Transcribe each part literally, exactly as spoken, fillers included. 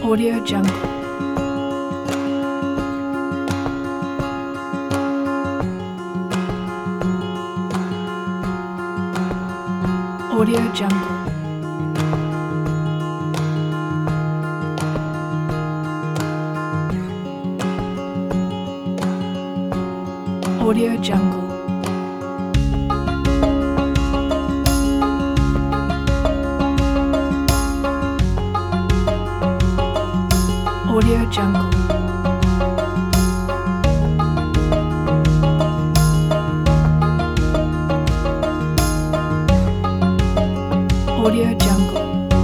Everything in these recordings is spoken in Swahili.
Audio Jungle. Audio Jungle. Audio Jungle. Audio Jungle. Audio Jungle.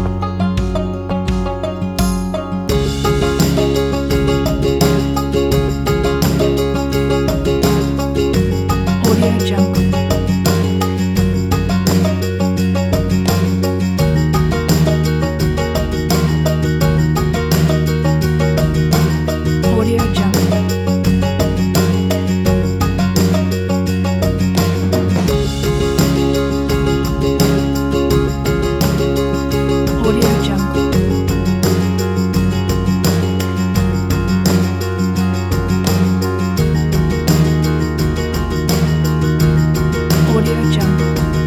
Audio Jungle. Audio Jungle. Audio Jungle. Audio Jungle.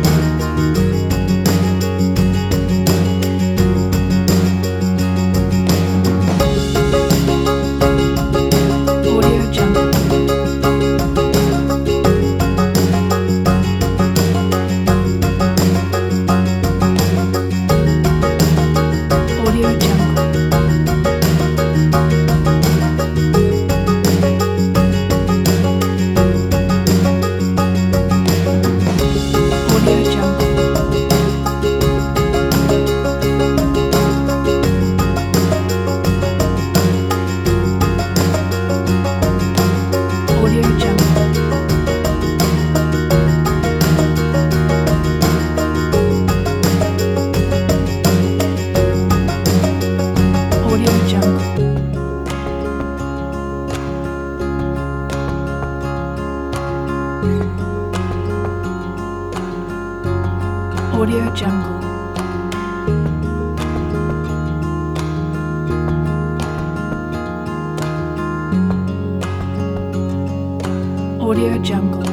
Audio Jungle. Audio Jungle. Audio Jungle. Audio Jungle. Audio Jungle. Audio Jungle. Audio Jungle.